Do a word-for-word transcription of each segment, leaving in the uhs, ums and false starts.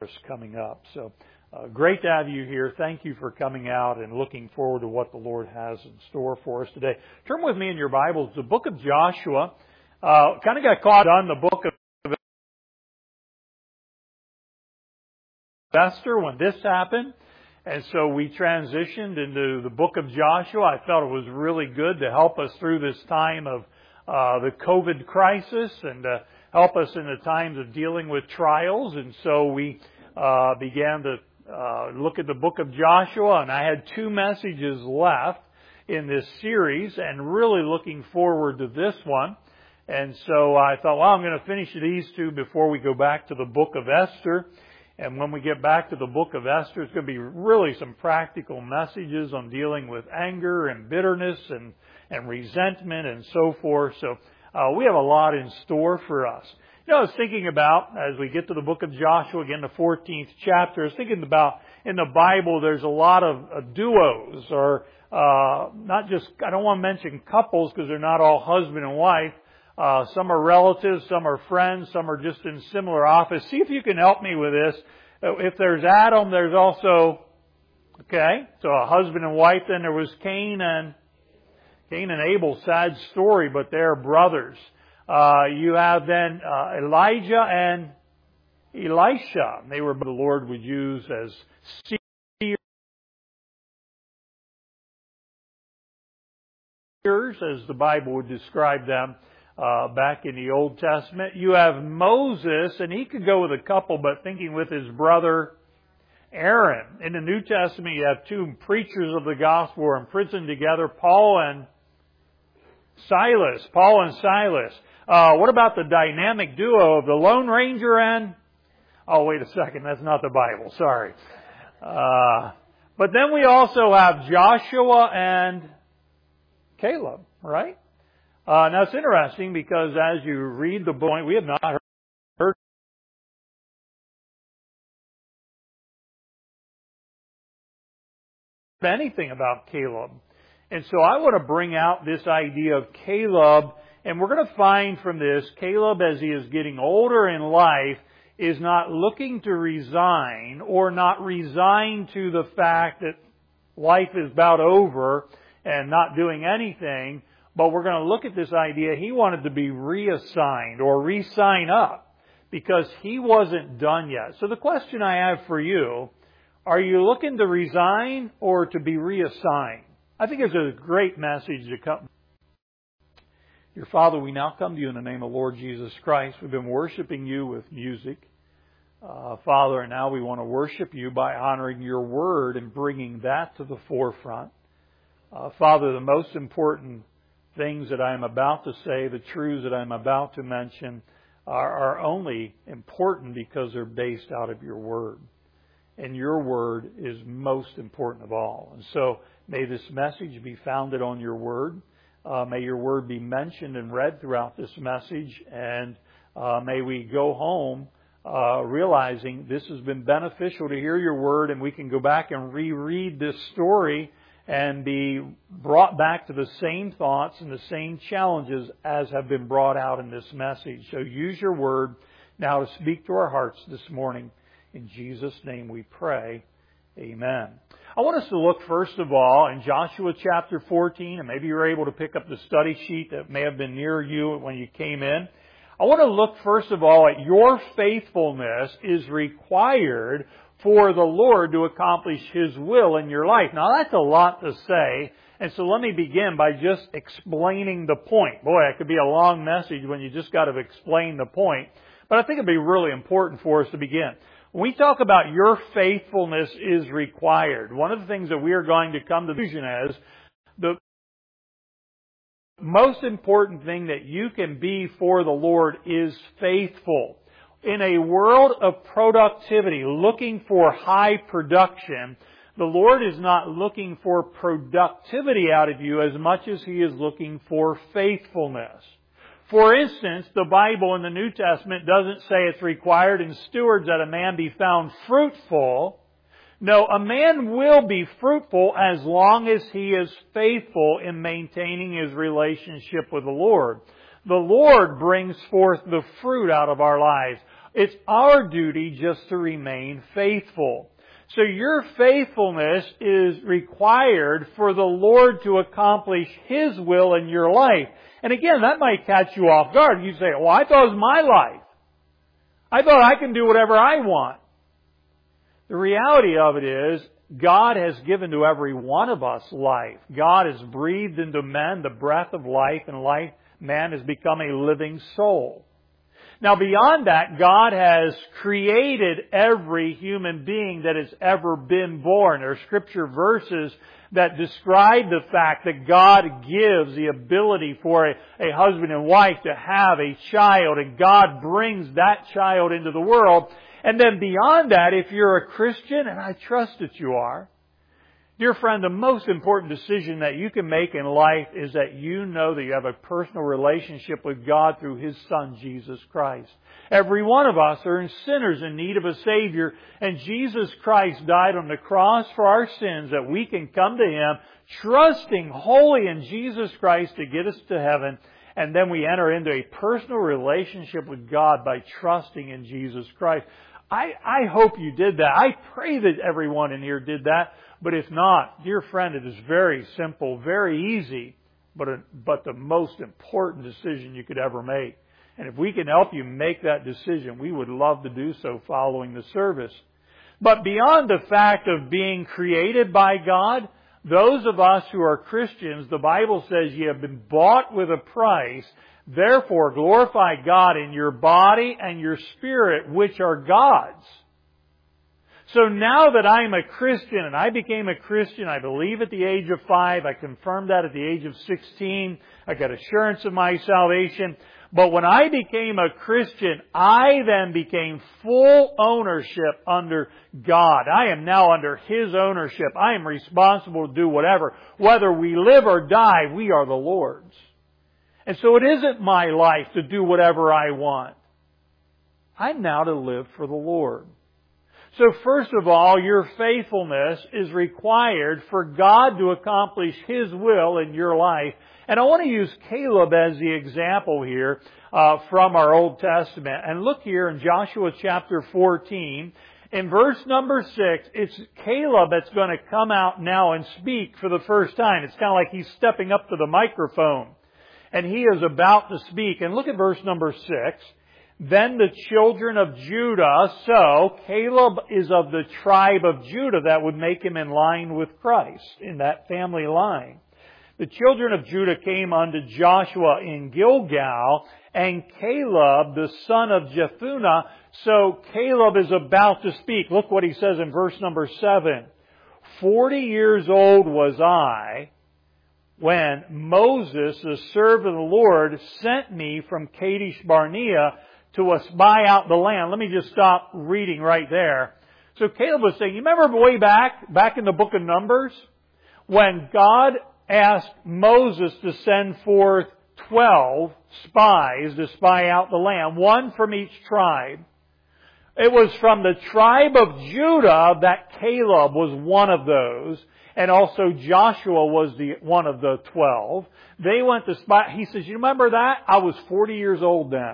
course, coming up. So uh, great to have you here. Thank you for coming out and looking forward to what the Lord has in store for us today. Turn with me in your Bibles to the book of Joshua. Uh, kind of got caught on the book of Esther when this happened. And so we transitioned into the book of Joshua. I felt it was really good to help us through this time of uh, the COVID crisis and uh, help us in the times of dealing with trials. And so we uh, began to uh, look at the book of Joshua, and I had two messages left in this series and really looking forward to this one. And so I thought, well, I'm going to finish these two before we go back to the book of Esther. And when we get back to the book of Esther, it's going to be really some practical messages on dealing with anger and bitterness and, and resentment and so forth. So uh, we have a lot in store for us. You know, I was thinking about, as we get to the book of Joshua, again, the fourteenth chapter, I was thinking about in the Bible there's a lot of uh, duos or uh, not just, I don't want to mention couples because they're not all husband and wife. Uh, some are relatives, some are friends, some are just in similar office. See if you can help me with this. If there's Adam, there's also, okay, so a husband and wife. Then there was Cain and Cain and Abel. Sad story, but they're brothers. Uh, you have then uh, Elijah and Elisha. They were the Lord would use as seers, as the Bible would describe them. Uh, back in the Old Testament. You have Moses, and he could go with a couple, but thinking with his brother Aaron. In the New Testament, you have two preachers of the gospel who are imprisoned together, Paul and Silas. Paul and Silas. Uh, what about the dynamic duo of the Lone Ranger and... Oh, wait a second, that's not the Bible, sorry. Uh, but then we also have Joshua and Caleb, right? Uh, now it's interesting because as you read the book, we have not heard anything about Caleb. And so I want to bring out this idea of Caleb, and we're going to find from this, Caleb as he is getting older in life is not looking to resign or not resign to the fact that life is about over and not doing anything. But we're going to look at this idea. He wanted to be reassigned or re-sign up because he wasn't done yet. So the question I have for you, are you looking to resign or to be reassigned? I think it's a great message to come. Your Father, we now come to you in the name of Lord Jesus Christ. We've been worshiping you with music. Uh, Father, and now we want to worship you by honoring your word and bringing that to the forefront. Uh, Father, the most important things that I am about to say, the truths that I am about to mention, are, are only important because they're based out of your Word. And your Word is most important of all. And so may this message be founded on your Word. Uh, may your Word be mentioned and read throughout this message. And uh, may we go home uh, realizing this has been beneficial to hear your Word, and we can go back and reread this story and be brought back to the same thoughts and the same challenges as have been brought out in this message. So use your word now to speak to our hearts this morning. In Jesus' name we pray. Amen. I want us to look first of all in Joshua chapter fourteen, and maybe you're able to pick up the study sheet that may have been near you when you came in. I want to look first of all at your faithfulness is required for the Lord to accomplish His will in your life. Now that's a lot to say, and so let me begin by just explaining the point. Boy, it could be a long message when you just got to explain the point, but I think it'd be really important for us to begin. When we talk about your faithfulness is required, one of the things that we are going to come to the conclusion is the most important thing that you can be for the Lord is faithful. In a world of productivity, looking for high production, the Lord is not looking for productivity out of you as much as He is looking for faithfulness. For instance, the Bible in the New Testament doesn't say it's required in stewards that a man be found fruitful. No, a man will be fruitful as long as he is faithful in maintaining his relationship with the Lord. The Lord brings forth the fruit out of our lives. It's our duty just to remain faithful. So your faithfulness is required for the Lord to accomplish His will in your life. And again, that might catch you off guard. You say, well, I thought it was my life. I thought I can do whatever I want. The reality of it is, God has given to every one of us life. God has breathed into men the breath of life, and life, man has become a living soul. Now beyond that, God has created every human being that has ever been born. There are scripture verses that describe the fact that God gives the ability for a, a husband and wife to have a child, and God brings that child into the world. And then beyond that, if you're a Christian, and I trust that you are, dear friend, the most important decision that you can make in life is that you know that you have a personal relationship with God through His Son, Jesus Christ. Every one of us are sinners in need of a Savior, and Jesus Christ died on the cross for our sins that we can come to Him, trusting wholly in Jesus Christ to get us to heaven. And then we enter into a personal relationship with God by trusting in Jesus Christ. I, I hope you did that. I pray that everyone in here did that. But if not, dear friend, it is very simple, very easy, but a, but the most important decision you could ever make. And if we can help you make that decision, we would love to do so following the service. But beyond the fact of being created by God, those of us who are Christians, the Bible says you have been bought with a price. Therefore, glorify God in your body and your spirit, which are God's. So now that I'm a Christian, and I became a Christian, I believe at the age of five, I confirmed that at the age of sixteen, I got assurance of my salvation. But when I became a Christian, I then became full ownership under God. I am now under His ownership. I am responsible to do whatever. Whether we live or die, we are the Lord's. And so it isn't my life to do whatever I want. I'm now to live for the Lord. So first of all, your faithfulness is required for God to accomplish His will in your life. And I want to use Caleb as the example here uh, from our Old Testament. And look here in Joshua chapter fourteen. In verse number six, it's Caleb that's going to come out now and speak for the first time. It's kind of like he's stepping up to the microphone. And he is about to speak. And look at verse number six. Then the children of Judah, so Caleb is of the tribe of Judah, that would make him in line with Christ, in that family line. The children of Judah came unto Joshua in Gilgal, and Caleb, the son of Jephunneh, so Caleb is about to speak. Look what he says in verse number seven. Forty years old was I when Moses, the servant of the Lord, sent me from Kadesh Barnea to spy out the land. Let me just stop reading right there. So Caleb was saying, you remember way back, back in the book of Numbers, when God asked Moses to send forth twelve spies to spy out the land, one from each tribe. It was from the tribe of Judah that Caleb was one of those, and also Joshua was the one of the twelve. They went to spy. He says, you remember that? I was forty years old then.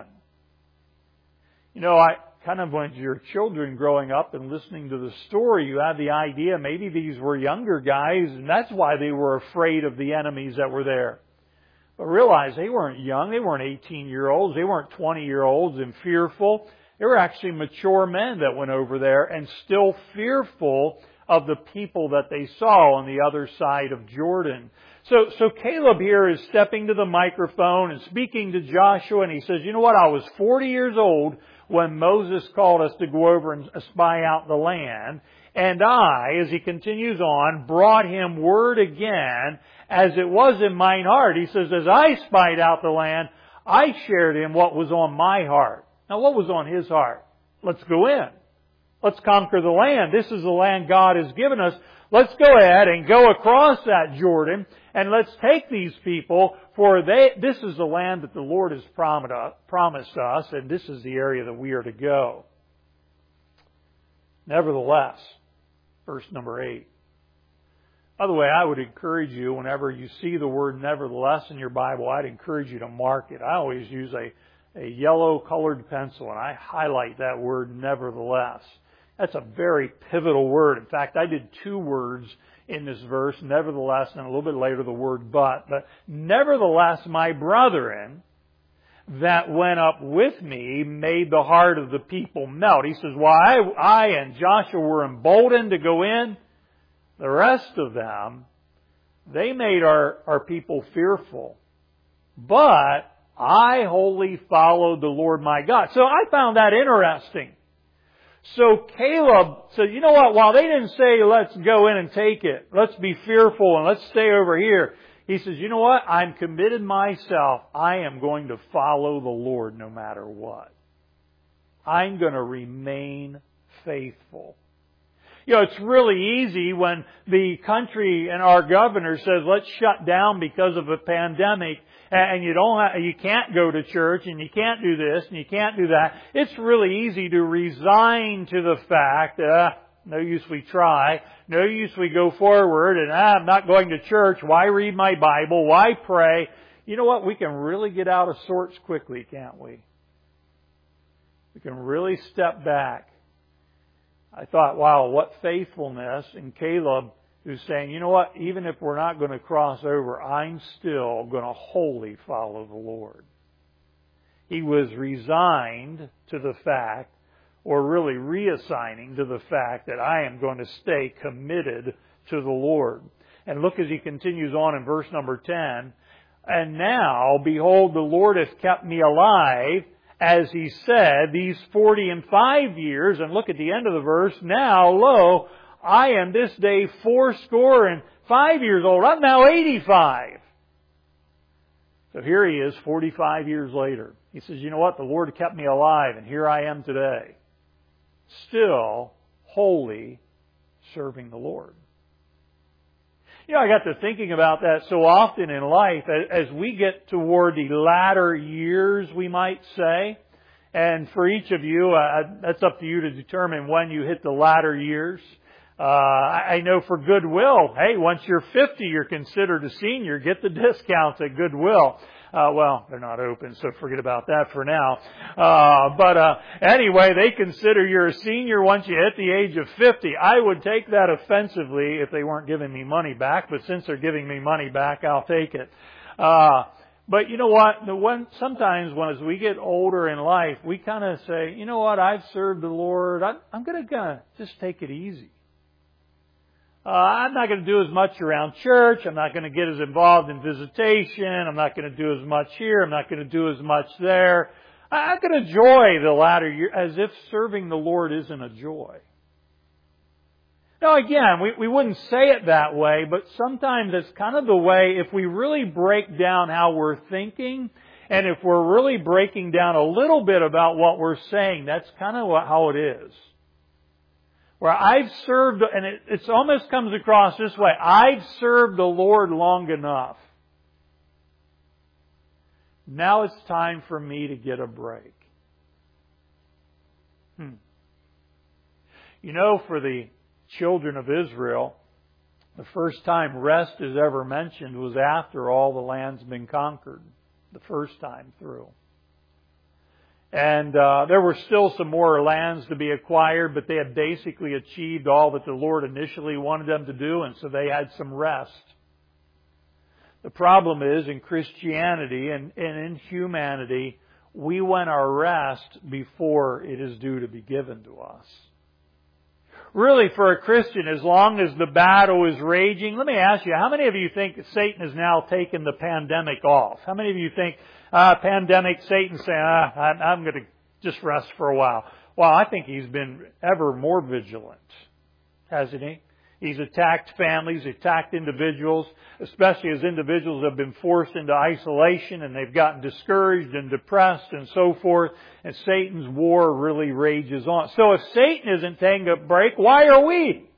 You know, I kind of, when you're children growing up and listening to the story, you have the idea maybe these were younger guys, and that's why they were afraid of the enemies that were there. But realize they weren't young. They weren't eighteen-year-olds. They weren't twenty-year-olds and fearful. They were actually mature men that went over there and still fearful of the people that they saw on the other side of Jordan. So, so Caleb here is stepping to the microphone and speaking to Joshua, and he says, you know what, I was forty years old when Moses called us to go over and spy out the land. And I, as he continues on, brought him word again, as it was in mine heart. He says, as I spied out the land, I shared him what was on my heart. Now, what was on his heart? Let's go in. Let's conquer the land. This is the land God has given us. Let's go ahead and go across that Jordan, and let's take these people, for they, this is the land that the Lord has promised us, and this is the area that we are to go. Nevertheless, verse number eight. By the way, I would encourage you, whenever you see the word nevertheless in your Bible, I'd encourage you to mark it. I always use a, a yellow colored pencil, and I highlight that word nevertheless. That's a very pivotal word. In fact, I did two words in this verse, nevertheless, and a little bit later the word but. But nevertheless, my brethren that went up with me made the heart of the people melt. He says, while I, I and Joshua were emboldened to go in, the rest of them, they made our, our people fearful. But I wholly followed the Lord my God. So I found that interesting. So Caleb said, you know what, while they didn't say, let's go in and take it, let's be fearful and let's stay over here, he says, you know what, I'm committed myself. I am going to follow the Lord no matter what. I'm going to remain faithful. You know, it's really easy when the country and our governor says, let's shut down because of a pandemic, and you don't have, you can't go to church, and you can't do this, and you can't do that. It's really easy to resign to the fact that, uh, no use we try, no use we go forward, and ah, I'm not going to church. Why read my Bible? Why pray? You know what? We can really get out of sorts quickly, can't we? We can really step back. I thought, wow, what faithfulness in Caleb, who's saying, you know what, even if we're not going to cross over, I'm still going to wholly follow the Lord. He was resigned to the fact, or really reassigning to the fact, that I am going to stay committed to the Lord. And look as he continues on in verse number ten. And now, behold, the Lord hath kept me alive, as he said, these forty and five years. And look at the end of the verse. Now, lo, I am this day fourscore and five years old. I'm now eighty-five. So here he is, forty-five years later. He says, you know what? The Lord kept me alive, and here I am today. Still wholly serving the Lord. You know, I got to thinking about that so often in life as we get toward the latter years, we might say. And for each of you, uh, that's up to you to determine when you hit the latter years. Uh, I know for Goodwill, hey, once you're fifty, you're considered a senior. Get the discounts at Goodwill. Uh, well, they're not open, so forget about that for now. Uh, but, uh, anyway, they consider you're a senior once you hit the age of fifty. I would take that offensively if they weren't giving me money back, but since they're giving me money back, I'll take it. Uh, but you know what? The one, sometimes when as we get older in life, we kind of say, you know what? I've served the Lord. I'm, I'm going to just take it easy. Uh, I'm not going to do as much around church. I'm not going to get as involved in visitation. I'm not going to do as much here. I'm not going to do as much there. I'm going to enjoy the latter year, as if serving the Lord isn't a joy. Now again, we, we wouldn't say it that way, but sometimes it's kind of the way, if we really break down how we're thinking, and if we're really breaking down a little bit about what we're saying, that's kind of how it is. Where I've served, and it it's almost comes across this way, I've served the Lord long enough. Now it's time for me to get a break. Hmm. You know, for the children of Israel, the first time rest is ever mentioned was after all the land's been conquered. The first time through. And uh, there were still some more lands to be acquired, but they had basically achieved all that the Lord initially wanted them to do, and so they had some rest. The problem is, in Christianity and, and in humanity, we want our rest before it is due to be given to us. Really, for a Christian, as long as the battle is raging, let me ask you, how many of you think Satan has now taken the pandemic off? How many of you think, uh, pandemic, Satan saying, ah, I'm going to just rest for a while? Well, I think he's been ever more vigilant, hasn't he? He's attacked families, attacked individuals, especially as individuals have been forced into isolation and they've gotten discouraged and depressed and so forth. And Satan's war really rages on. So if Satan isn't taking a break, why are we?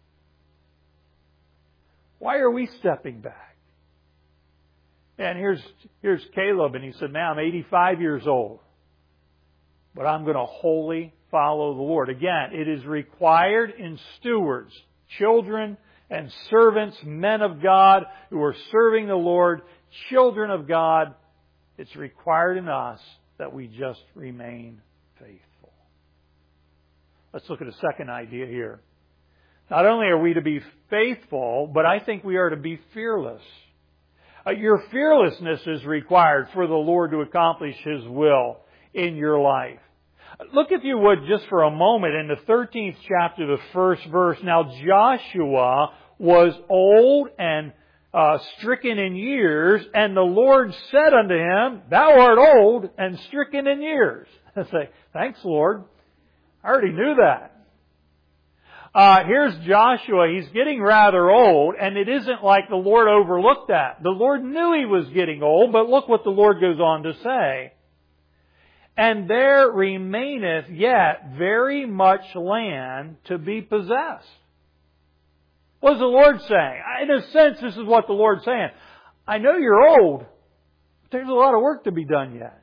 Why are we stepping back? And here's, here's Caleb, and he said, man, I'm eighty-five years old, but I'm going to wholly follow the Lord. Again, it is required in stewards, children and servants, men of God who are serving the Lord, children of God. It's required in us that we just remain faithful. Let's look at a second idea here. Not only are we to be faithful, but I think we are to be fearless. Uh, your fearlessness is required for the Lord to accomplish His will in your life. Look, if you would, just for a moment in the thirteenth chapter, the first verse. Now Joshua was old and uh, stricken in years, and the Lord said unto him, Thou art old and stricken in years. I say, thanks, Lord. I already knew that. Uh, here's Joshua. He's getting rather old, and it isn't like the Lord overlooked that. The Lord knew he was getting old, but look what the Lord goes on to say. And there remaineth yet very much land to be possessed. What is the Lord saying? In a sense, this is what the Lord's saying. I know you're old, but there's a lot of work to be done yet.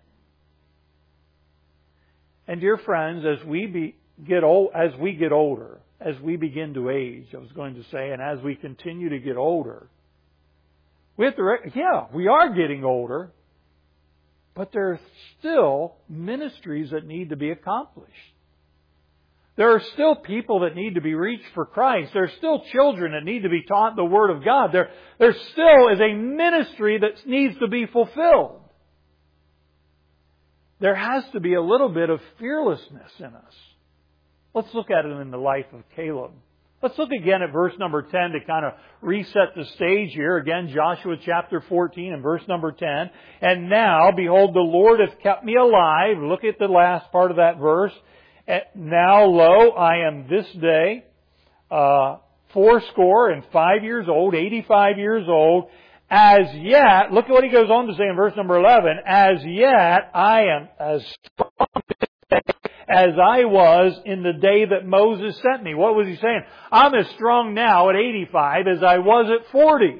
And dear friends, as we be, get old, as we get older, as we begin to age, I was going to say, and as we continue to get older, we have to, yeah, we are getting older, but there are still ministries that need to be accomplished. There are still people that need to be reached for Christ. There are still children that need to be taught the Word of God. There, there still is a ministry that needs to be fulfilled. There has to be a little bit of fearlessness in us. Let's look at it in the life of Caleb. Let's look again at verse number ten to kind of reset the stage here. Again, Joshua chapter fourteen and verse number ten. And now, behold, the Lord hath kept me alive. Look at the last part of that verse. Now, lo, I am this day uh, fourscore and five years old, eighty-five years old. As yet, look at what he goes on to say in verse number eleven. As yet, I am as strong as I was in the day that Moses sent me. What was he saying? I'm as strong now at eighty-five as I was at forty.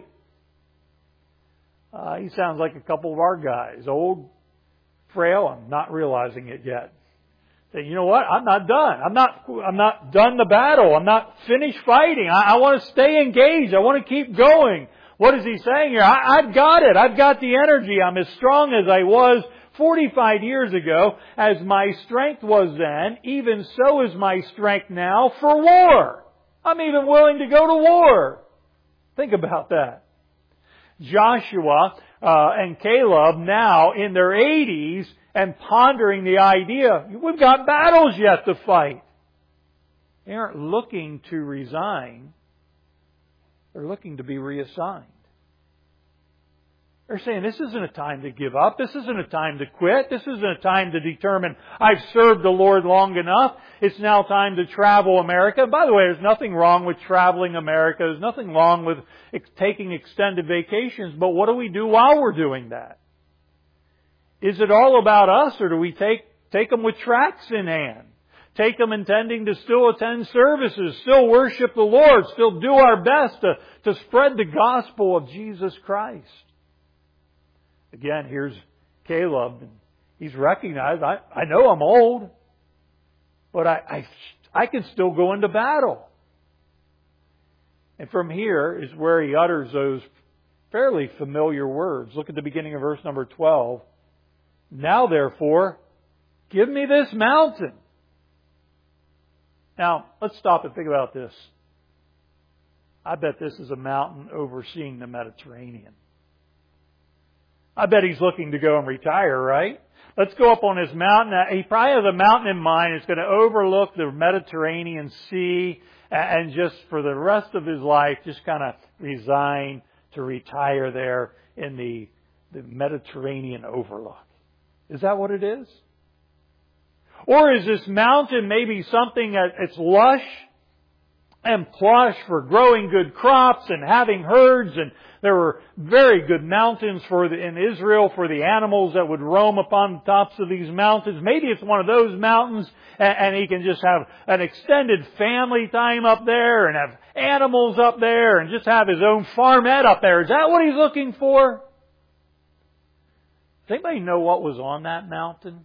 Uh, he sounds like a couple of our guys. Old, frail, I'm not realizing it yet. Say, you know what? I'm not done. I'm not, I'm not done the battle. I'm not finished fighting. I, I want to stay engaged. I want to keep going. What is he saying here? I, I've got it. I've got the energy. I'm as strong as I was forty-five years ago, as my strength was then, even so is my strength now for war. I'm even willing to go to war. Think about that. Joshua uh, and Caleb now in their eighties and pondering the idea, we've got battles yet to fight. They aren't looking to resign. They're looking to be reassigned. They're saying this isn't a time to give up. This isn't a time to quit. This isn't a time to determine I've served the Lord long enough. It's now time to travel America. And by the way, there's nothing wrong with traveling America. There's nothing wrong with taking extended vacations. But what do we do while we're doing that? Is it all about us, or do we take, take them with tracts in hand? Take them intending to still attend services, still worship the Lord, still do our best to, to spread the gospel of Jesus Christ? Again, here's Caleb. He's recognized, I, I know I'm old, but I, I, I can still go into battle. And from here is where he utters those fairly familiar words. Look at the beginning of verse number twelve. Now therefore, give me this mountain. Now, let's stop and think about this. I bet this is a mountain overseeing the Mediterranean. I bet he's looking to go and retire, right? Let's go up on his mountain. He probably has a mountain in mind. It's going to overlook the Mediterranean Sea, and just for the rest of his life, just kind of resign to retire there in the, the Mediterranean overlook. Is that what it is? Or is this mountain maybe something that it's lush and plush for growing good crops and having herds, and there were very good mountains for the, in Israel for the animals that would roam upon the tops of these mountains. Maybe it's one of those mountains, and, and he can just have an extended family time up there and have animals up there and just have his own farmette up there. Is that what he's looking for? Does anybody know what was on that mountain?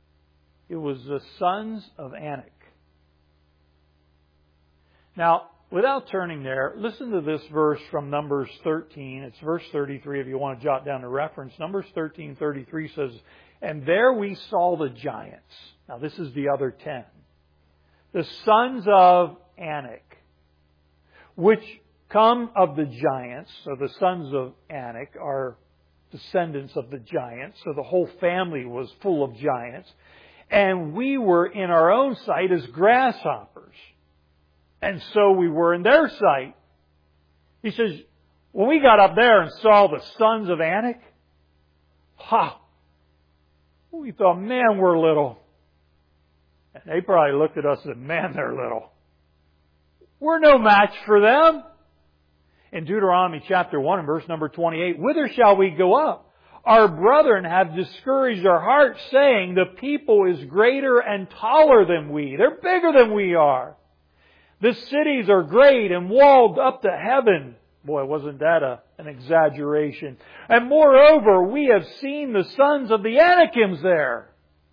It was the sons of Anak. Now, without turning there, listen to this verse from Numbers thirteen. It's verse thirty-three if you want to jot down the reference. Numbers thirteen thirty-three says, "And there we saw the giants." Now this is the other ten. "The sons of Anak, which come of the giants." So the sons of Anak are descendants of the giants. So the whole family was full of giants. "And we were in our own sight as grasshoppers. And so we were in their sight." He says, when we got up there and saw the sons of Anak, ha! We thought, man, we're little. And they probably looked at us and said, man, they're little. We're no match for them. In Deuteronomy chapter one and verse number twenty-eight, "Whither shall we go up? Our brethren have discouraged our hearts, saying, the people is greater and taller than we." They're bigger than we are. "The cities are great and walled up to heaven." Boy, wasn't that a, an exaggeration. "And moreover, we have seen the sons of the Anakims there."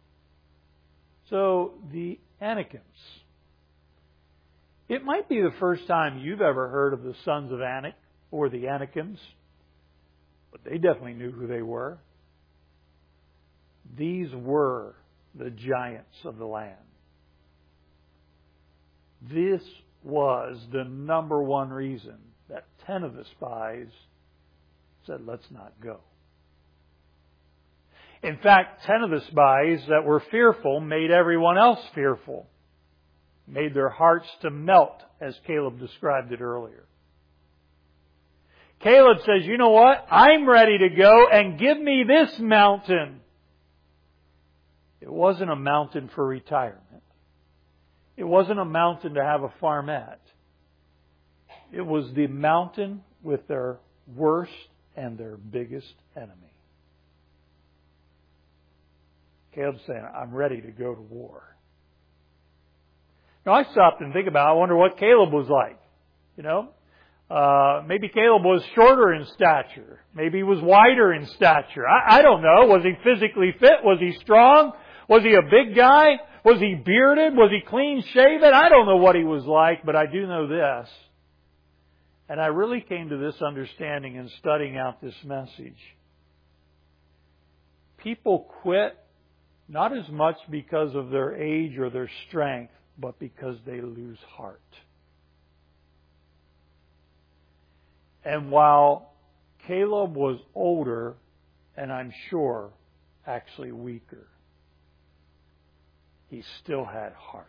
So, the Anakims. It might be the first time you've ever heard of the sons of Anak or the Anakims, but they definitely knew who they were. These were the giants of the land. This was the number one reason that ten of the spies said, let's not go. In fact, ten of the spies that were fearful made everyone else fearful. Made their hearts to melt, as Caleb described it earlier. Caleb says, you know what? I'm ready to go, and give me this mountain. It wasn't a mountain for retirement. It wasn't a mountain to have a farm at. It was the mountain with their worst and their biggest enemy. Caleb's saying, I'm ready to go to war. Now, I stopped and think about it. I wonder what Caleb was like. You know, uh, maybe Caleb was shorter in stature. Maybe he was wider in stature. I, I don't know. Was he physically fit? Was he strong? Was he a big guy? Was he bearded? Was he clean shaven? I don't know what he was like, but I do know this. And I really came to this understanding in studying out this message. People quit not as much because of their age or their strength, but because they lose heart. And while Caleb was older, and I'm sure actually weaker, he still had heart.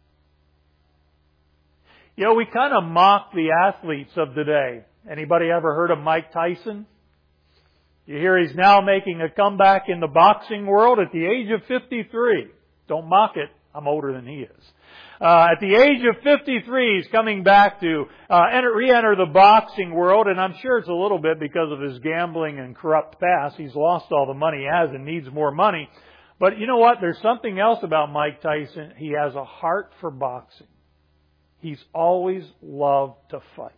You know, we kind of mock the athletes of today. Anybody ever heard of Mike Tyson? You hear he's now making a comeback in the boxing world at the age of fifty-three. Don't mock it. I'm older than he is. Uh, at the age of fifty-three, he's coming back to uh, enter, re-enter the boxing world, and I'm sure it's a little bit because of his gambling and corrupt past. He's lost all the money he has and needs more money. But you know what? There's something else about Mike Tyson. He has a heart for boxing. He's always loved to fight.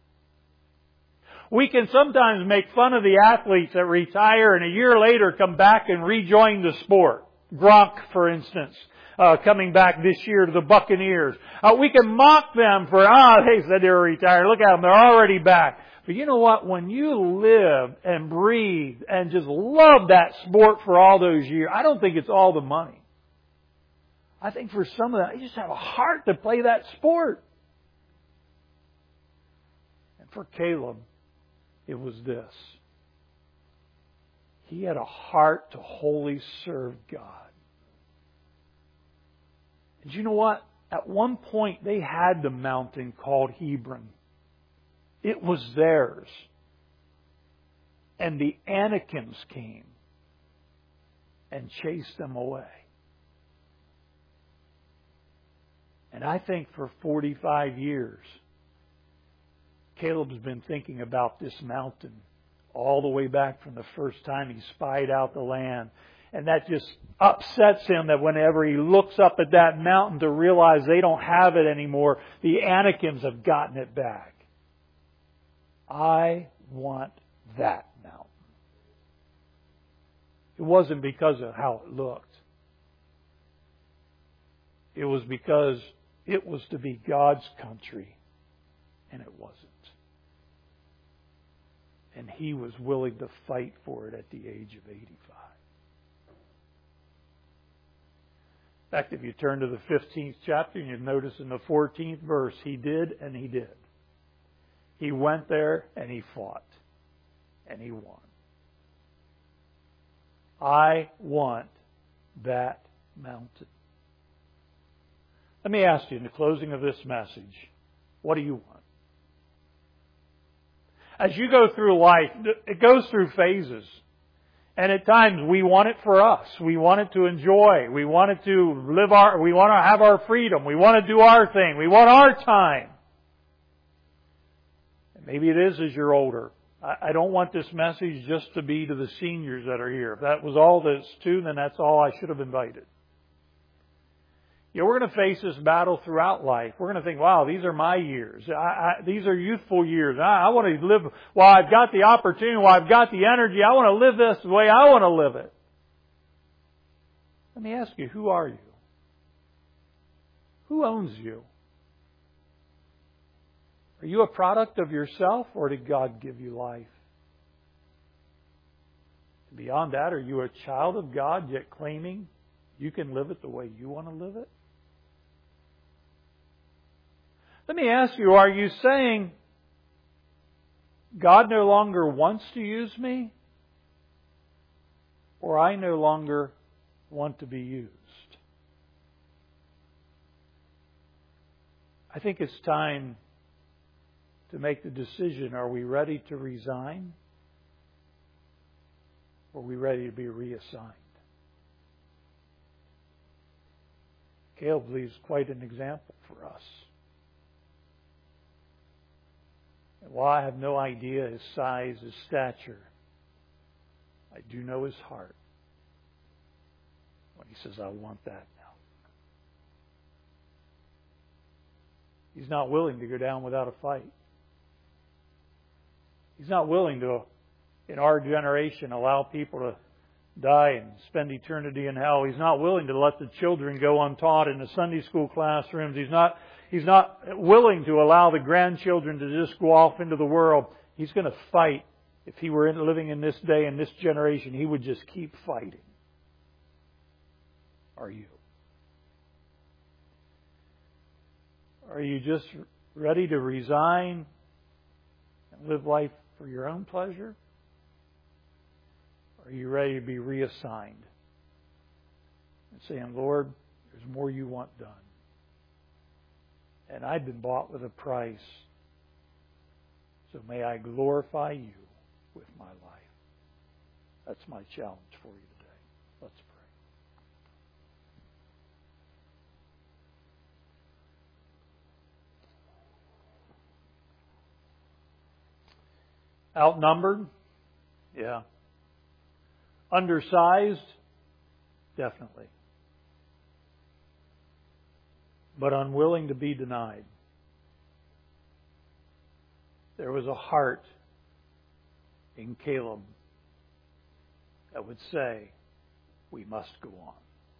We can sometimes make fun of the athletes that retire and a year later come back and rejoin the sport. Gronk, for instance. Uh, coming back this year to the Buccaneers. Uh, we can mock them for, ah, oh, they said they were retired. Look at them, they're already back. But you know what? When you live and breathe and just love that sport for all those years, I don't think it's all the money. I think for some of that, you just have a heart to play that sport. And for Caleb, it was this. He had a heart to wholly serve God. And you know what? At one point, they had the mountain called Hebron. It was theirs. And the Anakims came and chased them away. And I think for forty-five years, Caleb's been thinking about this mountain all the way back from the first time he spied out the land. And that just upsets him that whenever he looks up at that mountain to realize they don't have it anymore, the Anakims have gotten it back. I want that mountain. It wasn't because of how it looked. It was because it was to be God's country And it wasn't. And he was willing to fight for it at the age of eighty-five. In fact, if you turn to the fifteenth chapter, and you notice in the fourteenth verse, he did and he did. He went there and he fought. And he won. I want that mountain. Let me ask you in the closing of this message, what do you want? As you go through life, it goes through phases. And at times we want it for us. We want it to enjoy. We want it to live our, we want to have our freedom. We want to do our thing. We want our time. And maybe it is as you're older. I, I don't want this message just to be to the seniors that are here. If that was all that's to, then that's all I should have invited. You know, we're going to face this battle throughout life. We're going to think, wow, these are my years. I, I, these are youthful years. I, I want to live, while I've got the opportunity, while I've got the energy, I want to live this the way I want to live it. Let me ask you, who are you? Who owns you? Are you a product of yourself, or did God give you life? Beyond that, are you a child of God, yet claiming you can live it the way you want to live it? Let me ask you, are you saying, God no longer wants to use me, or I no longer want to be used? I think it's time to make the decision, are we ready to resign, or are we ready to be reassigned? Caleb leaves quite an example for us. And while I have no idea his size, his stature, I do know his heart when he says, I want that now. He's not willing to go down without a fight. He's not willing to, in our generation, allow people to die and spend eternity in hell. He's not willing to let the children go untaught in the Sunday school classrooms. He's not, he's not willing to allow the grandchildren to just go off into the world. He's going to fight. If he were in, living in this day and this generation, he would just keep fighting. Are you? Are you just ready to resign and live life for your own pleasure? Are you ready to be reassigned and saying, Lord, there's more you want done? And I've been bought with a price, so may I glorify you with my life. That's my challenge for you today. Let's pray. Outnumbered? Yeah. Undersized? Definitely. But unwilling to be denied. There was a heart in Caleb that would say, we must go on.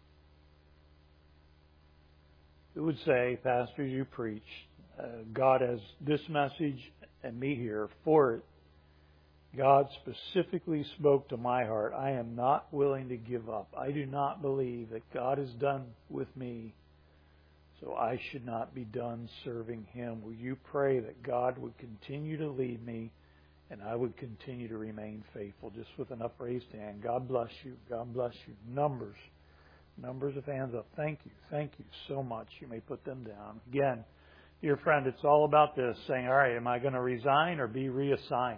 It would say, Pastor, you preach, uh, God has this message and me here for it. God specifically spoke to my heart. I am not willing to give up. I do not believe that God is done with me, so I should not be done serving Him. Will you pray that God would continue to lead me and I would continue to remain faithful? Just with an upraised hand. God bless you. God bless you. Numbers. Numbers of hands up. Thank you. Thank you so much. You may put them down. Again, dear friend, it's all about this, saying, all right, am I going to resign or be reassigned?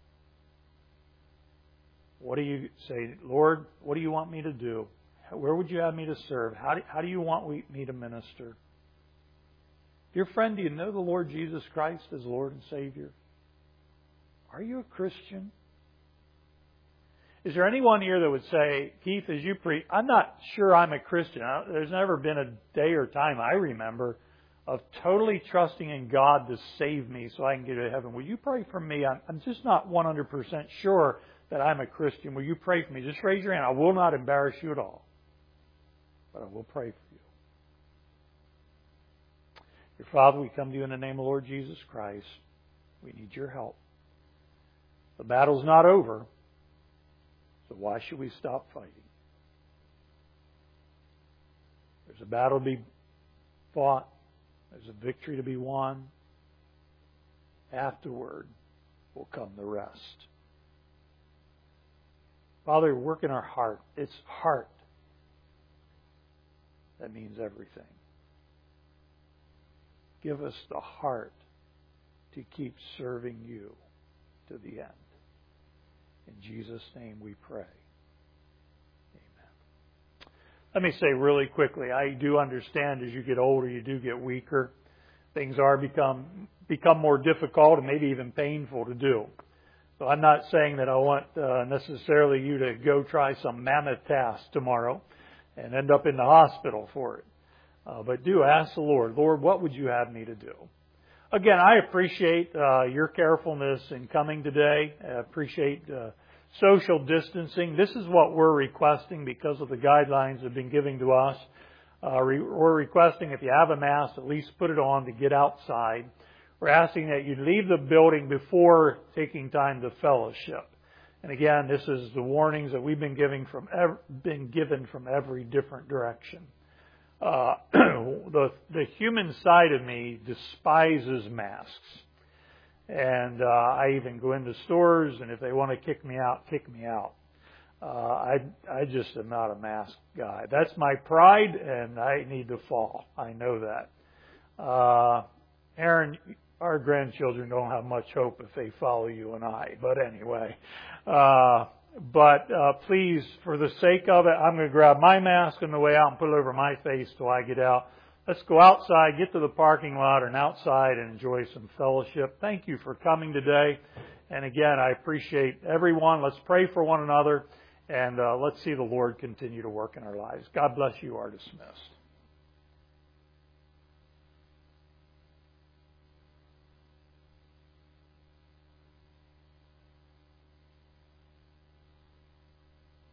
What do you say, Lord, what do you want me to do? Where would you have me to serve? How do, how do you want me to minister? Dear friend, do you know the Lord Jesus Christ as Lord and Savior? Are you a Christian? Is there anyone here that would say, Keith, as you preach, I'm not sure I'm a Christian. There's never been a day or time I remember of totally trusting in God to save me so I can get to heaven. Will you pray for me? I'm, I'm just not one hundred percent sure that I'm a Christian. Will you pray for me? Just raise your hand. I will not embarrass you at all. But I will pray for you. Dear Father, we come to you in the name of the Lord Jesus Christ. We need your help. The battle's not over, so why should we stop fighting? There's a battle to be fought. There's a victory to be won. Afterward will come the rest. Father, work in our heart. It's heart that means everything. Give us the heart to keep serving you to the end. In Jesus' name we pray. Amen. Let me say really quickly, I do understand as you get older, you do get weaker. Things are become become more difficult and maybe even painful to do. So I'm not saying that I want uh, necessarily you to go try some mammoth task tomorrow and end up in the hospital for it. Uh, but do ask the Lord, Lord, what would you have me to do? Again, I appreciate uh, your carefulness in coming today. I appreciate uh, social distancing. This is what we're requesting because of the guidelines that have been given to us. Uh, re- we're requesting if you have a mask, at least put it on to get outside. We're asking that you leave the building before taking time to fellowship. And again, this is the warnings that we've been giving from ev- been given from every different direction. Uh, the the human side of me despises masks, and uh, I even go into stores, and if they want to kick me out, kick me out. Uh, I I just am not a mask guy. That's my pride, and I need to fall. I know that. Uh, Aaron, our grandchildren don't have much hope if they follow you and I. But anyway, uh, but uh, please, for the sake of it, I'm going to grab my mask on the way out and put it over my face till I get out. Let's go outside, get to the parking lot and outside and enjoy some fellowship. Thank you for coming today. And again, I appreciate everyone. Let's pray for one another, and uh, let's see the Lord continue to work in our lives. God bless you. You are dismissed.